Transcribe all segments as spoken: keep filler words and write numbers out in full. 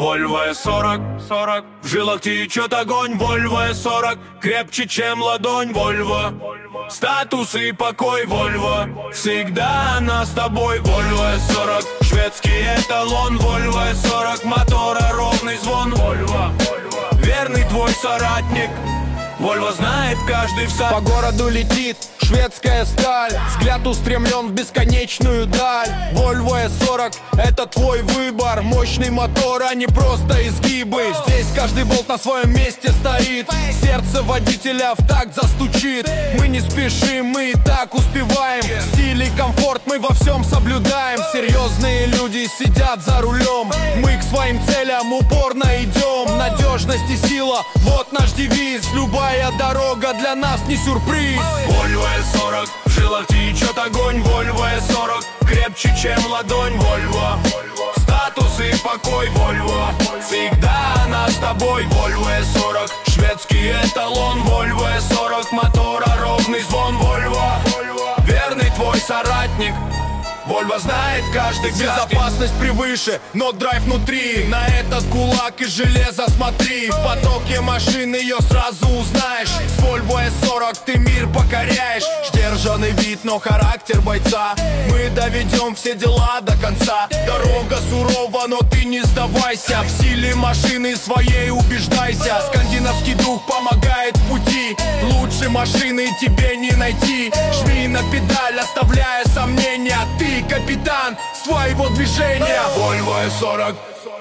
Volvo эс сорок, сорок, в жилах течет огонь. Volvo эс сорок, крепче, чем ладонь. Volvo, статус и покой. Volvo, всегда она с тобой. Volvo эс сорок, шведский эталон. Volvo эс сорок, мотора ровный звон. Volvo, верный твой соратник. Volvo знает каждый всад. По городу летит шведская сталь, взгляд устремлен в бесконечную даль. Volvo эс сорок — это твой выбор. Мощный мотор, а не просто изгибы. Здесь каждый болт на своем месте стоит. Сердце водителя в такт застучит. Мы не спешим, мы и так успеваем. Стиль и комфорт мы во всем соблюдаем. Серьезные люди сидят за рулем. Мы к своим целям упорно идем. Надежность и сила — вот наш девиз. Любая дорога для нас не сюрприз. Volvo эс сорок, в жилах течет огонь. Volvo эс сорок, крепче, чем ладонь. Volvo, статус и покой. Volvo, всегда она с тобой. Volvo эс сорок, шведский эталон. Volvo эс сорок, мотора ровный звон. Volvo, верный твой соратник. Volvo знает каждый взгляд. Безопасность превыше, но драйв внутри. На этот кулак из железа смотри. В потоке машин ее сразу узнаешь. С Volvo эс сорок ты мир покоряешь. Сдержанный вид, но характер бойца. Мы доведем все дела до конца. Дорога сурова, но ты не сдавайся. В силе машины своей убеждайся. Скандинавский дух помогает в пути. Лучше машины тебе не найти. Жми на педаль, оставляя сомнения. Ты капитан своего движения. Volvo эс сорок,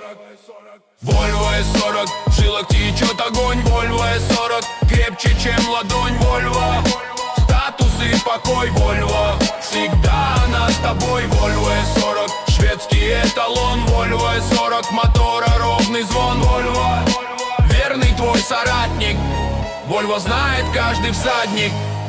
Volvo эс сорок, в жилах течет огонь. Volvo эс сорок, крепче, чем ладонь. Volvo, статус и покой. Volvo, всегда она с тобой. Volvo эс сорок, шведский эталон. Volvo эс сорок, мотора ровный звон. Volvo, верный твой соратник. Volvo знает каждый всадник.